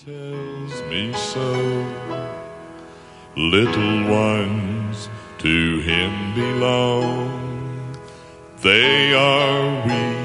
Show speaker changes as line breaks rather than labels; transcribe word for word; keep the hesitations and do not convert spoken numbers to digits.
tells me so. Little ones to him belong. They are weak